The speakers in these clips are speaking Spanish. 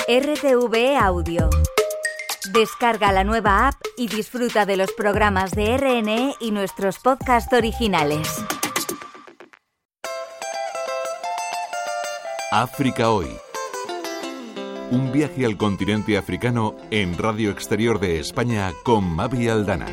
RTV Audio. Descarga la nueva app y disfruta de los programas de RNE y nuestros podcasts originales. África Hoy. Un viaje al continente africano en Radio Exterior de España con Mavi Aldana.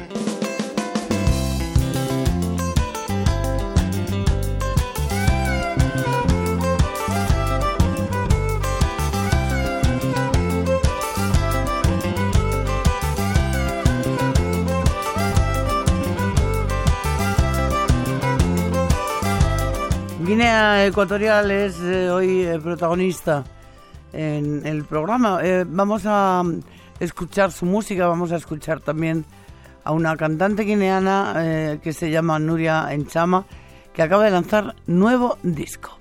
Guinea Ecuatorial es hoy el protagonista en el programa. Vamos a escuchar su música, vamos a escuchar también a una cantante guineana que se llama Nuria Enchama, que acaba de lanzar nuevo disco.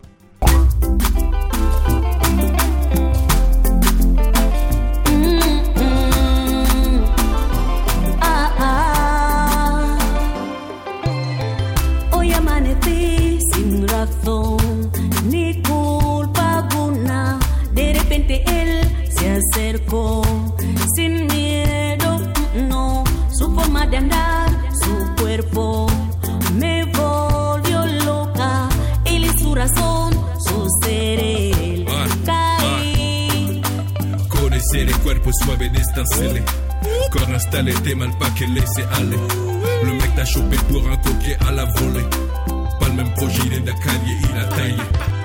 Ni culpa alguna, de repente él se acercó sin miedo, no, su forma de andar, su cuerpo me volvió loca, él y su razón, su ser, él caí. Con ese cuerpo suave d'instancier, corps installé, t'es mal pas qu'elle laisse aller. Le mec t'a chopé pour un coquet à la volée. Pas le même projet, il est d'Akali, il a taillé.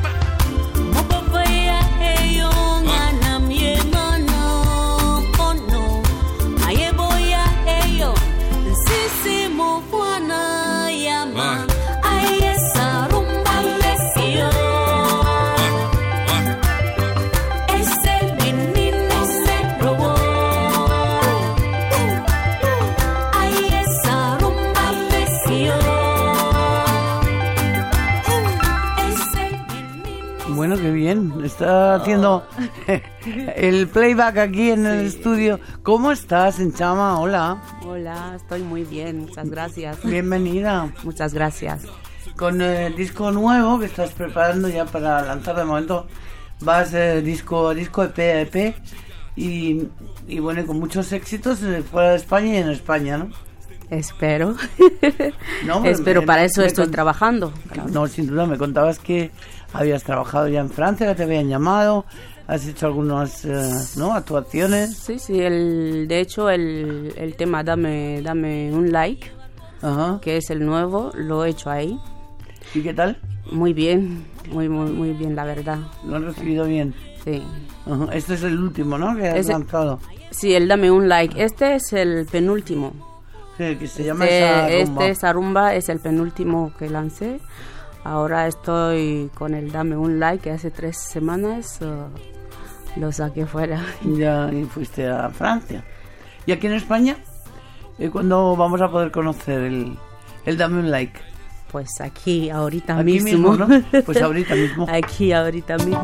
Bueno, qué bien, está haciendo el playback aquí en el estudio. ¿Cómo estás, Enchama? Hola. Hola, estoy muy bien, muchas gracias. Bienvenida. Muchas gracias. Con el disco nuevo que estás preparando ya para lanzar, de momento vas disco a disco, EP a EP, y bueno, con muchos éxitos fuera de España y en España, ¿no? Espero. No, Espero, para eso estoy trabajando. Claro. No, sin duda, me contabas que habías trabajado ya en Francia, que te habían llamado, has hecho algunas actuaciones. Sí, de hecho el tema Dame un like, ajá, que es el nuevo, lo he hecho ahí. ¿Y qué tal? Muy bien, muy bien, la verdad. ¿Lo han recibido bien? Sí. Ajá. Este es el último, ¿no?, que has lanzado. Sí, el Dame un like. Este es el penúltimo. Sí, que se llama Esa Rumba es el penúltimo que lancé. Ahora estoy con el Dame un like, que hace 3 semanas lo saqué fuera. Ya, y fuiste a Francia. ¿Y aquí en España? ¿Cuándo vamos a poder conocer el Dame un like? Pues aquí, ahorita aquí mismo. ¿no? Pues ahorita mismo. Aquí, ahorita mismo.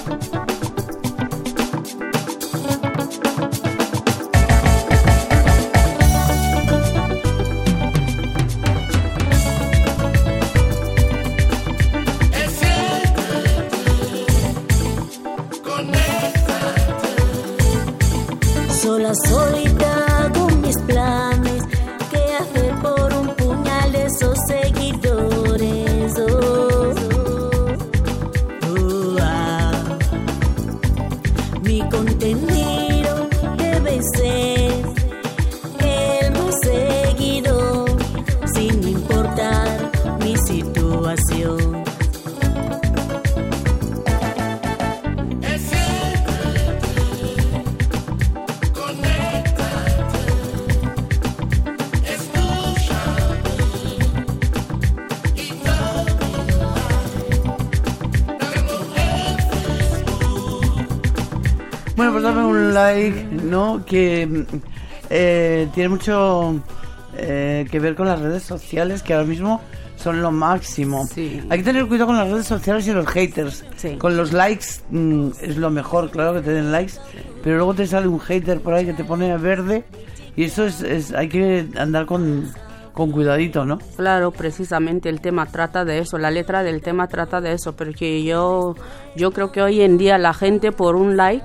Solita con mis planes, ¿qué hacer por un puñal de esos seguidores? Mi contenido debe ser el más seguido, sin importar mi situación. Bueno, pues dame un like, ¿no? Que tiene mucho que ver con las redes sociales, que ahora mismo son lo máximo. Sí. Hay que tener cuidado con las redes sociales y los haters. Sí. Con los likes es lo mejor, claro, que te den likes, pero luego te sale un hater por ahí que te pone verde, y eso es hay que andar con cuidadito, ¿no? Claro, precisamente el tema trata de eso, la letra del tema trata de eso, porque yo creo que hoy en día la gente por un like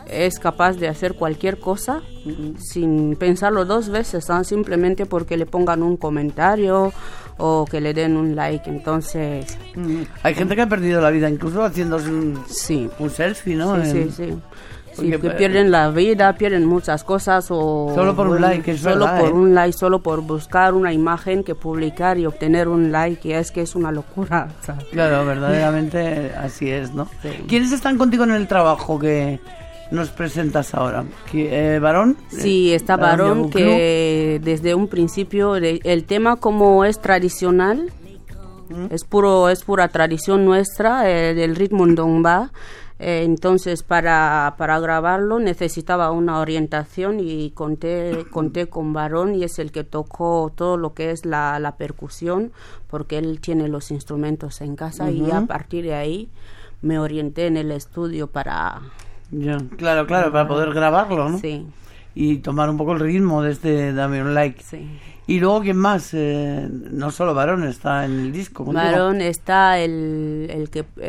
es capaz de hacer cualquier cosa sin pensarlo dos veces, ¿no? Simplemente porque le pongan un comentario o que le den un like. Entonces hay gente que ha perdido la vida incluso haciéndose un selfie, ¿no? Sí, que pierden la vida, pierden muchas cosas o solo por un like, es solo verdad, por un like, solo por buscar una imagen que publicar y obtener un like, y es que es una locura, ¿sabes? Claro, verdaderamente así es, ¿no? Sí. ¿Quiénes están contigo en el trabajo que nos presentas ahora? ¿Varón? Sí, está Varón, que desde un principio el tema como es tradicional, es pura tradición nuestra, del ritmo ndongba. Entonces para grabarlo necesitaba una orientación y conté con Varón, y es el que tocó todo lo que es la percusión, porque él tiene los instrumentos en casa, y a partir de ahí me orienté en el estudio para... Claro, para poder grabarlo, ¿no? Sí. Y tomar un poco el ritmo de este Dame un Like. Sí. Y luego, ¿quién más? No solo Varón está en el disco. ¿Contigo? Varón está el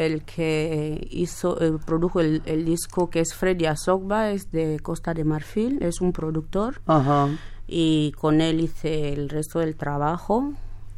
que produjo el disco, que es Freddy Asogba, es de Costa de Marfil, es un productor. Ajá. Y con él hice el resto del trabajo.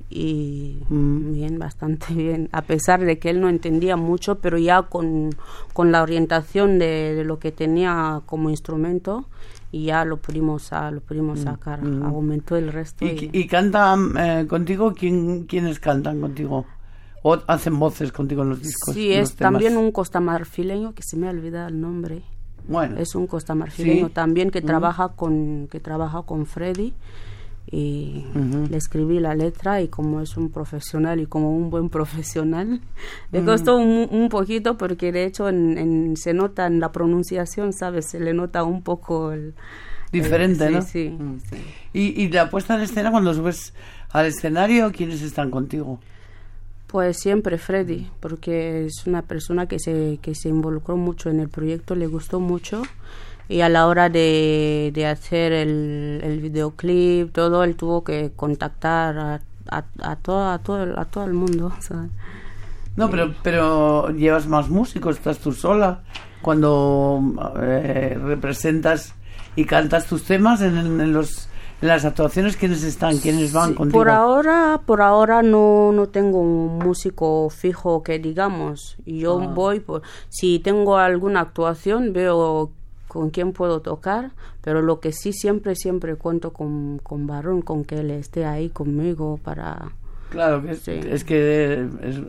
Y bien, bastante bien, a pesar de que él no entendía mucho, pero ya con la orientación de lo que tenía como instrumento, y ya lo pudimos sacar. Aumentó el resto. ¿Y cantan contigo? ¿Quiénes cantan contigo? ¿O hacen voces contigo en los discos? Sí, es también un costamarfileño, que se me ha olvidado el nombre. Bueno. Es un costamarfileño también que trabaja con Freddy. Y le escribí la letra, y como es un profesional y como un buen profesional, le costó un poquito, porque de hecho se nota en la pronunciación, ¿sabes? Se le nota un poco diferente, ¿no? Sí. ¿Y la puesta en escena, cuando subes al escenario, quiénes están contigo? Pues siempre Freddy, porque es una persona que se involucró mucho en el proyecto, le gustó mucho. Y a la hora de hacer el videoclip, todo, él tuvo que contactar a todo el mundo, ¿sabes? No, pero llevas más músicos, estás tú sola. Cuando representas y cantas tus temas en las actuaciones, ¿quiénes van contigo? Por ahora no tengo un músico fijo que digamos. Yo voy, si tengo alguna actuación, veo con quién puedo tocar, pero lo que sí siempre cuento con Varón, con que él esté ahí conmigo para... Claro, que es que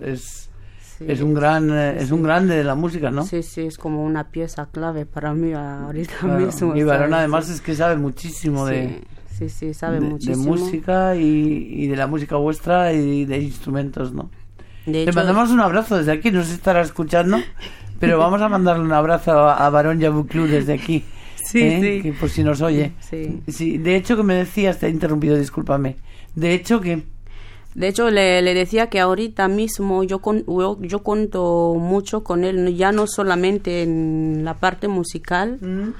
es un grande de la música, ¿no? Sí, es como una pieza clave para mí ahorita mismo. Y Varón además es que sabe muchísimo sabe muchísimo. De música y de la música vuestra y de instrumentos, ¿no? Le mandamos un abrazo desde aquí, no se estará escuchando, pero vamos a mandarle un abrazo a Varón Yabuclú desde aquí. Sí. Que por si nos oye. Sí. De hecho, que me decías, te he interrumpido, discúlpame. De hecho, le decía que ahorita mismo yo cuento mucho con él, ya no solamente en la parte musical,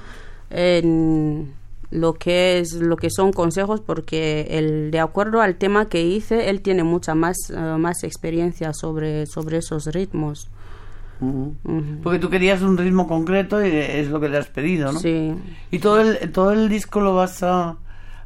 en lo que son consejos, porque de acuerdo al tema que hice, él tiene mucha más experiencia sobre esos ritmos. Porque tú querías un ritmo concreto y es lo que le has pedido, ¿no? Sí. ¿Y todo el disco lo vas a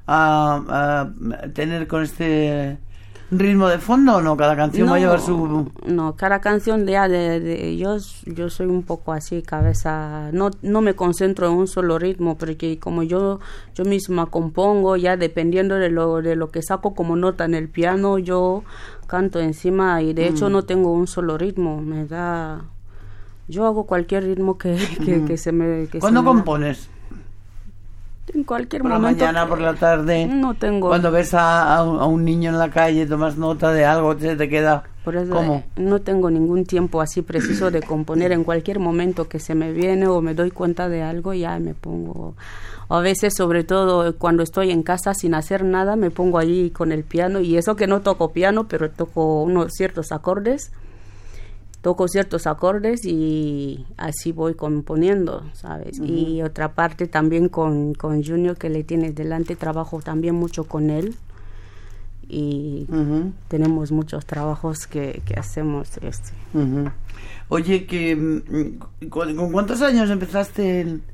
tener con este ritmo de fondo o no? ¿Cada canción va a llevar su...? No, cada canción yo soy un poco así, cabeza... No me concentro en un solo ritmo, porque como yo misma compongo, ya dependiendo de lo que saco como nota en el piano, yo canto encima, y de hecho no tengo un solo ritmo, me da... Yo hago cualquier ritmo que se me... ¿Cuándo compones? En cualquier por momento. ¿Por la mañana, por la tarde? No tengo. Cuando ves a un niño en la calle, tomas nota de algo, te queda... Por eso ¿Cómo? No tengo ningún tiempo así preciso de componer. En cualquier momento que se me viene o me doy cuenta de algo, ya me pongo... A veces, sobre todo cuando estoy en casa sin hacer nada, me pongo allí con el piano, y eso que no toco piano, pero toco ciertos acordes. Toco ciertos acordes y así voy componiendo, ¿sabes? Y otra parte también con Junior, que le tienes delante, trabajo también mucho con él, y tenemos muchos trabajos que hacemos. Oye, ¿con cuántos años empezaste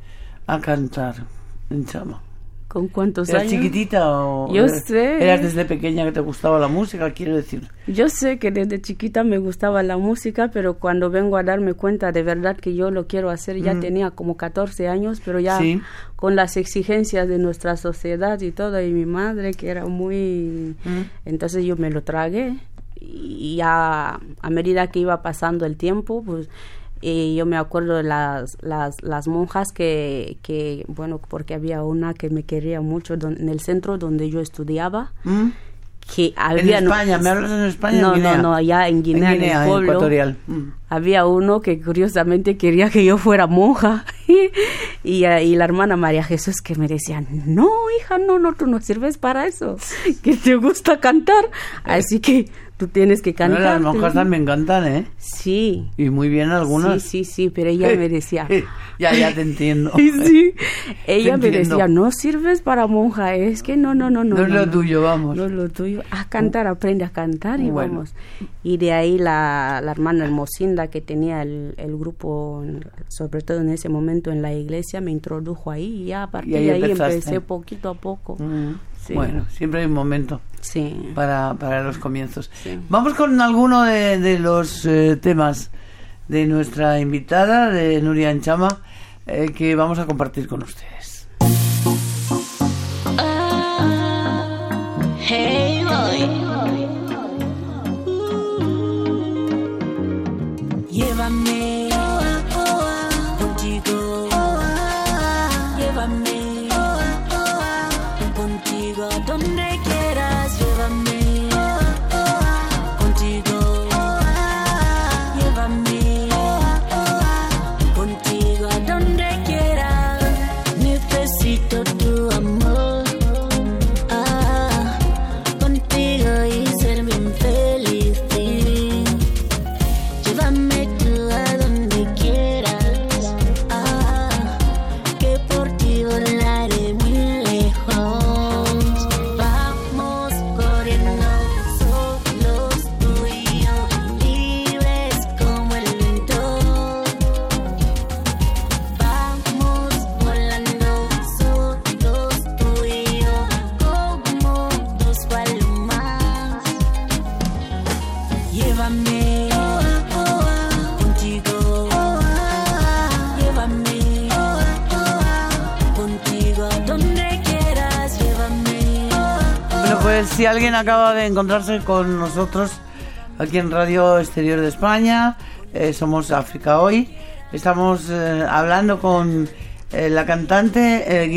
a cantar en Chama? ¿Con cuántos ¿Eras años? chiquitita o Yo sé. eras desde pequeña que te gustaba la música? Quiero decir. Yo sé que desde chiquita me gustaba la música, pero cuando vengo a darme cuenta de verdad que yo lo quiero hacer, ya tenía como 14 años, pero ya Sí. con las exigencias de nuestra sociedad y todo, y mi madre que era muy... Entonces yo me lo tragué, y ya a medida que iba pasando el tiempo, pues... yo me acuerdo de las monjas que, bueno, porque había una que me quería mucho en el centro donde yo estudiaba, que había... ¿En España? ¿Me hablas en España? No, en Guinea? no, allá en Guinea, en el pueblo, Ecuatorial. había uno que curiosamente quería que yo fuera monja y la hermana María Jesús que me decía, no, hija, no, tú no sirves para eso, que te gusta cantar, así que tú tienes que cantar. Bueno, las monjas también cantan, ¿eh? Sí. Y muy bien algunas. Sí, pero ella me decía... ya te entiendo. Sí, ella me entiendo. decía, no sirves para monja, es que no. No es lo tuyo, vamos. No es lo tuyo. A cantar, aprende a cantar y Bueno. vamos. Y de ahí la hermana Hermosinda, que tenía el grupo, sobre todo en ese momento en la iglesia, me introdujo ahí y ya a partir ahí de ahí empezaste. empecé poquito a poco. Sí. Bueno, siempre hay un momento Sí. para los comienzos. Sí. Vamos con alguno de los temas de nuestra invitada, de Nuria Enchama, que vamos a compartir con ustedes. Hey boy, llévame contigo, llévame contigo a donde quieras, llévame contigo, llévame contigo a donde quieras. Necesito tu amor. Contigo y ser bien feliz, sí. Llévame tú a donde quieras, que por ti volaré muy lejos. Vamos corriendo solos tú y yo, libres como el viento. Vamos volando solos tú y yo, como dos palomas. Llévame contigo, llévame contigo a donde quieras, llévame. Bueno, pues si alguien acaba de encontrarse con nosotros aquí en Radio Exterior de España, somos África Hoy, estamos hablando con la cantante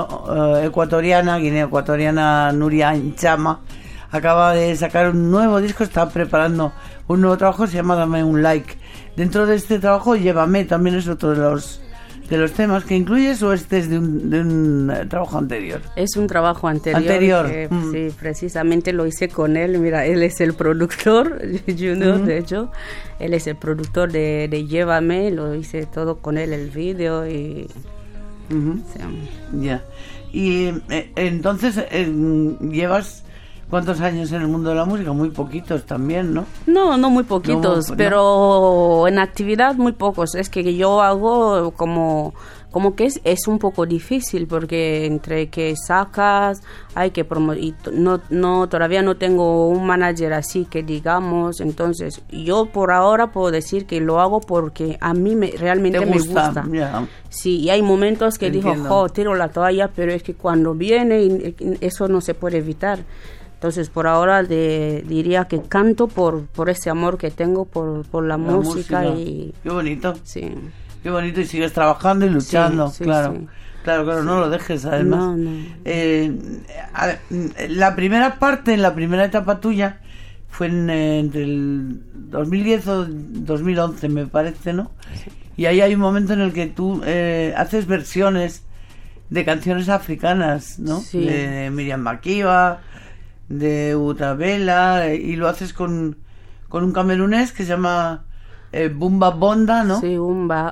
guineo-ecuatoriana Nuria Enchama. Acaba de sacar un nuevo disco, está preparando un nuevo trabajo, se llama Dame un Like. Dentro de este trabajo, Llévame también es otro de los temas que incluyes, o este es de un trabajo anterior. Es un trabajo anterior. Que, sí, precisamente lo hice con él. Mira, él es el productor, Junior, de hecho. Él es el productor de Llévame. Lo hice todo con él, el vídeo y... sí. Ya. Y entonces, llevas... ¿Cuántos años en el mundo de la música? Muy poquitos también, ¿no? No muy poquitos, No. pero en actividad muy pocos. Es que yo hago como que es un poco difícil, porque entre que sacas, hay que promover, y todavía no tengo un manager así que digamos. Entonces yo por ahora puedo decir que lo hago porque a mí realmente me gusta. Yeah. Sí, y hay momentos que digo, Entiendo. tiro la toalla, pero es que cuando viene eso no se puede evitar. Entonces, por ahora diría que canto por ese amor que tengo por la música. Y qué bonito. sí. Qué bonito, y sigues trabajando y luchando, Sí, claro. sí. Claro, no lo dejes, además. No. A ver, la primera parte, la primera etapa tuya fue entre el 2010 o 2011, me parece, ¿no? Sí. Y ahí hay un momento en el que tú haces versiones de canciones africanas, ¿no? Sí. De Miriam Makeba, de Utabela, y lo haces con un camerunés que se llama Bumba Bonda, ¿no? Sí, Umba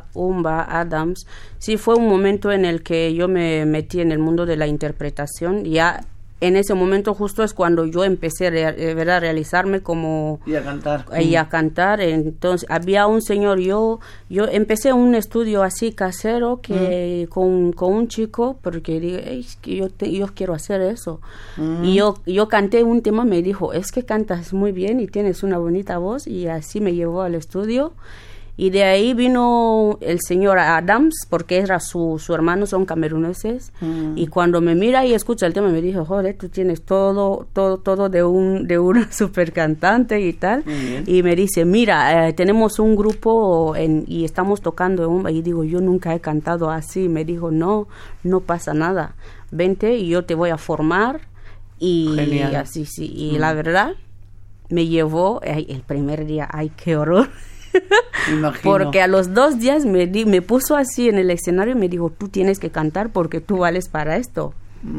Adams. Sí, fue un momento en el que yo me metí en el mundo de la interpretación. Ya en ese momento justo es cuando yo empecé a realizarme como... Y a cantar. Y a cantar. Entonces, había un señor, yo empecé un estudio así casero que con un chico, porque dije, es que yo quiero hacer eso. Y yo canté un tema, me dijo, es que cantas muy bien y tienes una bonita voz, y así me llevó al estudio. Y de ahí vino el señor Adams, porque era su hermano, son cameruneses. Y cuando me mira y escucha el tema, me dijo, joder, tú tienes todo de una super cantante y tal. Y me dice, mira, tenemos un grupo y estamos tocando. Y digo, yo nunca he cantado así. Me dijo, no pasa nada. Vente y yo te voy a formar. Y genial. Así, sí. Y la verdad, me llevó el primer día, ay, qué horror. Imagino. Porque a los 2 días me puso así en el escenario y me dijo, tú tienes que cantar porque tú vales para esto.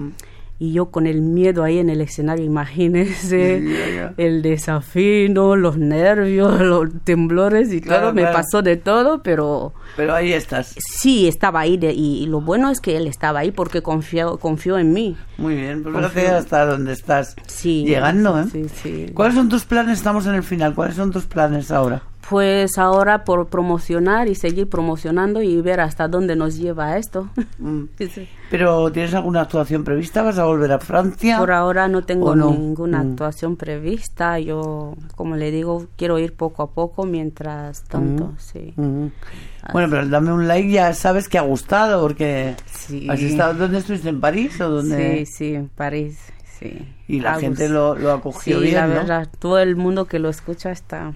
Y yo con el miedo ahí en el escenario, imagínense, el desafío, los nervios, los temblores y todo, me pasó de todo, pero ahí estás. Sí, estaba ahí, y lo bueno es que él estaba ahí porque confió en mí. Muy bien, pues gracias hasta donde estás llegando, ¿eh? Sí. ¿Cuáles son tus planes? Estamos en el final. ¿Cuáles son tus planes ahora? Pues ahora por promocionar y seguir promocionando y ver hasta dónde nos lleva esto. Sí. ¿Pero tienes alguna actuación prevista? ¿Vas a volver a Francia? Por ahora no tengo ninguna actuación prevista. Yo, como le digo, quiero ir poco a poco mientras tanto, sí. Bueno, pero dame un like, ya sabes que ha gustado, porque has estado... ¿Dónde estuviste? ¿En París o dónde? Sí, en París, sí. Y la gente lo acogió bien, la ¿no? verdad, todo el mundo que lo escucha está...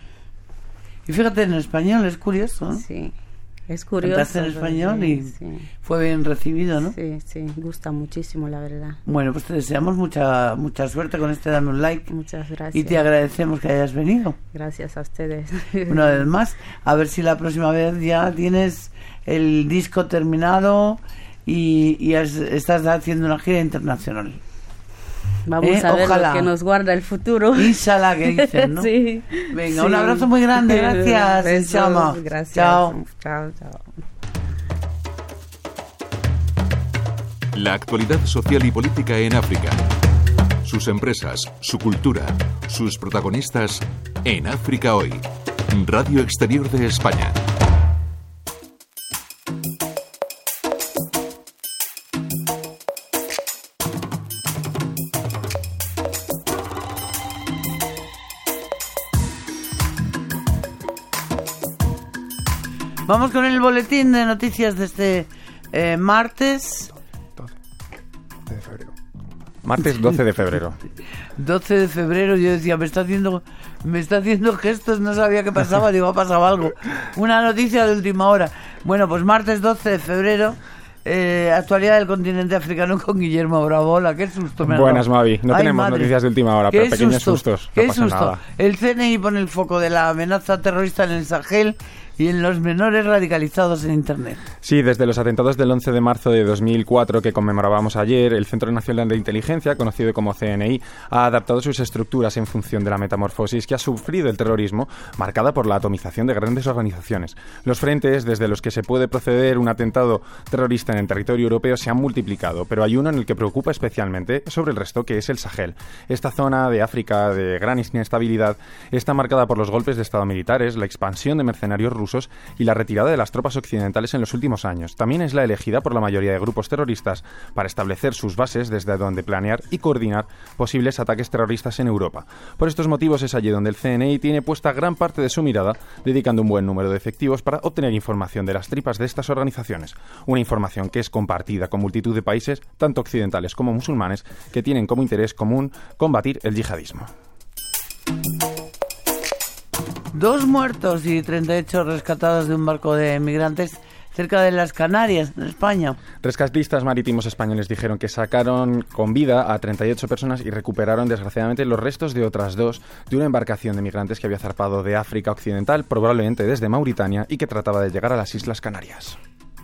Y fíjate, en español es curioso, ¿no? Sí, es curioso. Cantaste en español y fue bien recibido, ¿no? Sí, gusta muchísimo, la verdad. Bueno, pues te deseamos mucha suerte con este Dame un Like. Muchas gracias. Y te agradecemos que hayas venido. Gracias a ustedes. Una vez más, a ver si la próxima vez ya tienes el disco terminado y estás haciendo una gira internacional. Vamos a ver lo que nos guarda el futuro. Inshallah, que dicen, ¿no? Sí. Venga, un abrazo muy grande, gracias. Besos, gracias. Chao. Chao. La actualidad social y política en África. Sus empresas, su cultura, sus protagonistas en África Hoy. Radio Exterior de España. Vamos con el boletín de noticias de este martes. 12 de febrero. Martes 12 de febrero. 12 de febrero, yo decía, me está haciendo gestos, no sabía qué pasaba, digo, ha pasado algo. Una noticia de última hora. Bueno, pues martes 12 de febrero, actualidad del continente africano con Guillermo Bravola. Qué susto me ha dado. Buenas, Mavi. No tenemos noticias de última hora, pero pequeños sustos. Qué no pasa susto. nada. El CNI pone el foco de la amenaza terrorista en el Sahel y en los menores radicalizados en Internet. Sí, desde los atentados del 11 de marzo de 2004 que conmemorábamos ayer, el Centro Nacional de Inteligencia, conocido como CNI, ha adaptado sus estructuras en función de la metamorfosis que ha sufrido el terrorismo, marcada por la atomización de grandes organizaciones. Los frentes desde los que se puede proceder un atentado terrorista en el territorio europeo se han multiplicado, pero hay uno en el que preocupa especialmente sobre el resto, que es el Sahel. Esta zona de África de gran inestabilidad está marcada por los golpes de estado militares, la expansión de mercenarios rusos y la retirada de las tropas occidentales en los últimos años. También es la elegida por la mayoría de grupos terroristas para establecer sus bases desde donde planear y coordinar posibles ataques terroristas en Europa. Por estos motivos es allí donde el CNI tiene puesta gran parte de su mirada, dedicando un buen número de efectivos para obtener información de las tripas de estas organizaciones. Una información que es compartida con multitud de países, tanto occidentales como musulmanes, que tienen como interés común combatir el yihadismo. 2 muertos y 38 rescatados de un barco de migrantes cerca de las Canarias, en España. Rescatistas marítimos españoles dijeron que sacaron con vida a 38 personas y recuperaron desgraciadamente los restos de otras 2 de una embarcación de migrantes que había zarpado de África Occidental, probablemente desde Mauritania, y que trataba de llegar a las Islas Canarias.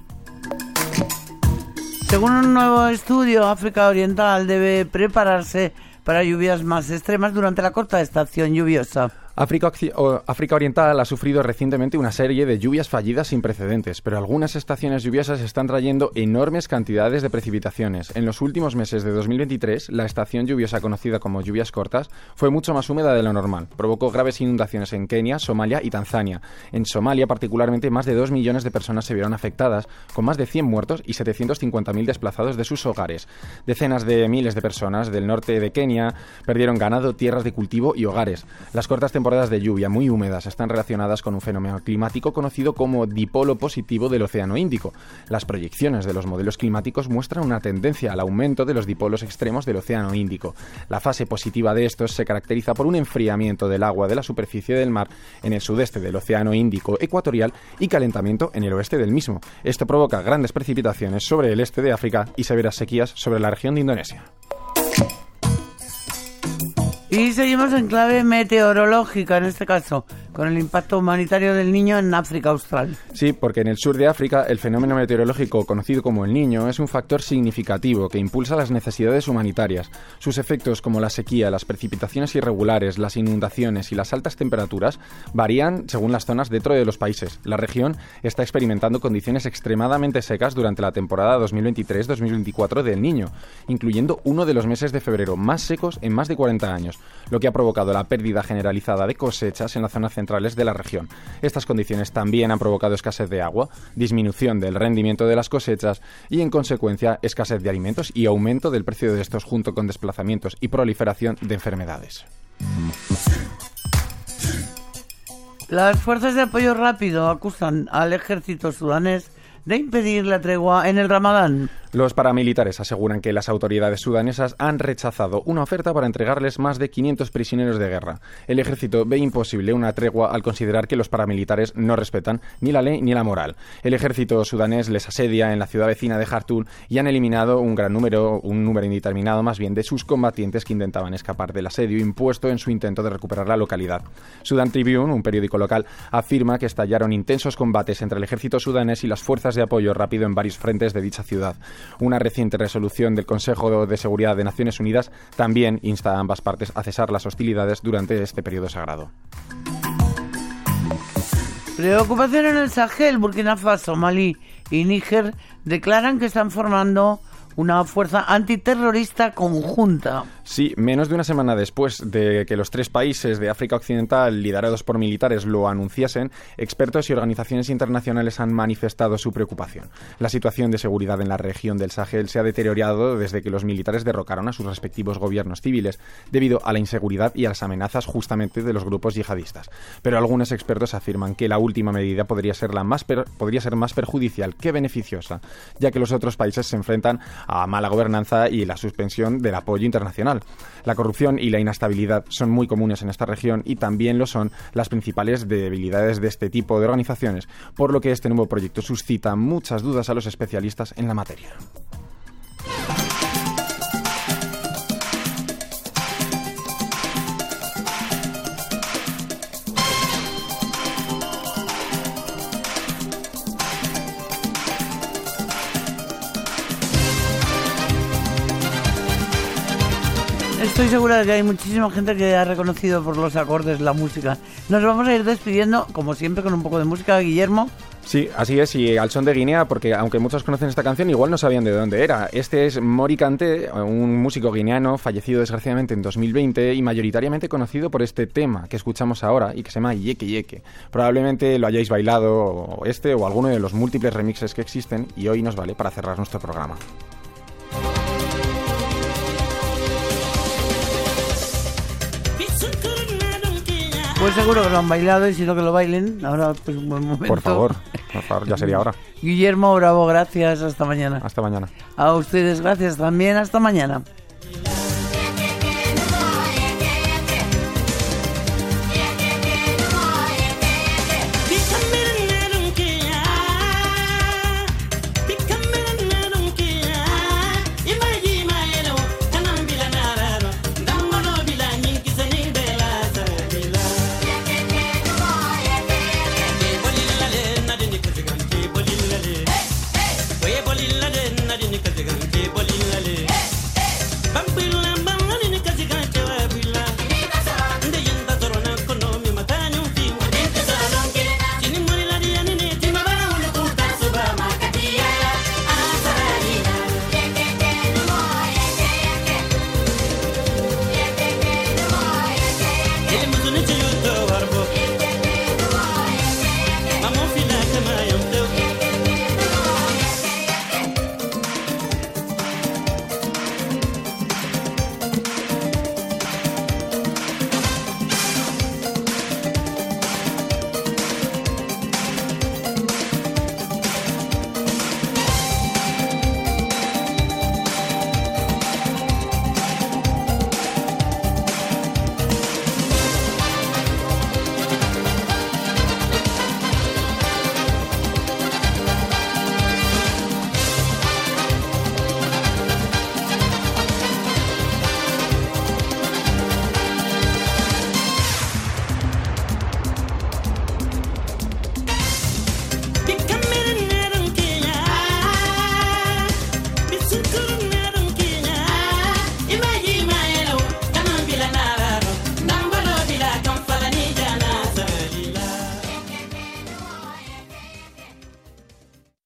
Según un nuevo estudio, África Oriental debe prepararse para lluvias más extremas durante la corta estación lluviosa. África Oriental ha sufrido recientemente una serie de lluvias fallidas sin precedentes, pero algunas estaciones lluviosas están trayendo enormes cantidades de precipitaciones. En los últimos meses de 2023, la estación lluviosa conocida como lluvias cortas fue mucho más húmeda de lo normal. Provocó graves inundaciones en Kenia, Somalia y Tanzania. En Somalia, particularmente, más de 2 millones de personas se vieron afectadas, con más de 100 muertos y 750.000 desplazados de sus hogares. Decenas de miles de personas del norte de Kenia perdieron ganado, tierras de cultivo y hogares. Las cortas temporadas de lluvia muy húmedas están relacionadas con un fenómeno climático conocido como dipolo positivo del Océano Índico. Las proyecciones de los modelos climáticos muestran una tendencia al aumento de los dipolos extremos del Océano Índico. La fase positiva de estos se caracteriza por un enfriamiento del agua de la superficie del mar en el sudeste del Océano Índico ecuatorial y calentamiento en el oeste del mismo. Esto provoca grandes precipitaciones sobre el este de África y severas sequías sobre la región de Indonesia. Y seguimos en clave meteorológica, en este caso, con el impacto humanitario del Niño en África Austral. Sí, porque en el sur de África el fenómeno meteorológico conocido como el Niño es un factor significativo que impulsa las necesidades humanitarias. Sus efectos como la sequía, las precipitaciones irregulares, las inundaciones y las altas temperaturas varían según las zonas dentro de los países. La región está experimentando condiciones extremadamente secas durante la temporada 2023-2024 del Niño, incluyendo uno de los meses de febrero más secos en más de 40 años, lo que ha provocado la pérdida generalizada de cosechas en las zonas centrales de la región. Estas condiciones también han provocado escasez de agua, disminución del rendimiento de las cosechas y, en consecuencia, escasez de alimentos y aumento del precio de estos junto con desplazamientos y proliferación de enfermedades. Las fuerzas de apoyo rápido acusan al ejército sudanés de impedir la tregua en el Ramadán. Los paramilitares aseguran que las autoridades sudanesas han rechazado una oferta para entregarles más de 500 prisioneros de guerra. El ejército ve imposible una tregua al considerar que los paramilitares no respetan ni la ley ni la moral. El ejército sudanés les asedia en la ciudad vecina de Jartum y han eliminado un número indeterminado más bien, de sus combatientes que intentaban escapar del asedio impuesto en su intento de recuperar la localidad. Sudan Tribune, un periódico local, afirma que estallaron intensos combates entre el ejército sudanés y las fuerzas de apoyo rápido en varios frentes de dicha ciudad. Una reciente resolución del Consejo de Seguridad de Naciones Unidas también insta a ambas partes a cesar las hostilidades durante este periodo sagrado. Preocupación en el Sahel. Burkina Faso, Malí y Níger declaran que están formando una fuerza antiterrorista conjunta. Sí, menos de una semana después de que los 3 países de África Occidental, liderados por militares, lo anunciasen, expertos y organizaciones internacionales han manifestado su preocupación. La situación de seguridad en la región del Sahel se ha deteriorado desde que los militares derrocaron a sus respectivos gobiernos civiles, debido a la inseguridad y a las amenazas justamente de los grupos yihadistas. Pero algunos expertos afirman que la última medida podría ser más perjudicial que beneficiosa, ya que los otros países se enfrentan a mala gobernanza y la suspensión del apoyo internacional. La corrupción y la inestabilidad son muy comunes en esta región y también lo son las principales debilidades de este tipo de organizaciones, por lo que este nuevo proyecto suscita muchas dudas a los especialistas en la materia. Estoy segura de que hay muchísima gente que ha reconocido por los acordes la música. Nos vamos a ir despidiendo, como siempre, con un poco de música. Guillermo. Sí, así es, y al son de Guinea, porque aunque muchos conocen esta canción, igual no sabían de dónde era. Este es Mori Kanté, un músico guineano fallecido desgraciadamente en 2020 y mayoritariamente conocido por este tema que escuchamos ahora y que se llama Yeke Yeke. Probablemente lo hayáis bailado, o alguno de los múltiples remixes que existen, y hoy nos vale para cerrar nuestro programa. Pues seguro que lo han bailado y si no que lo bailen. Ahora pues un buen momento. Por favor, ya sería hora. Guillermo Bravo, gracias, hasta mañana. Hasta mañana. A ustedes gracias también, hasta mañana. Nadine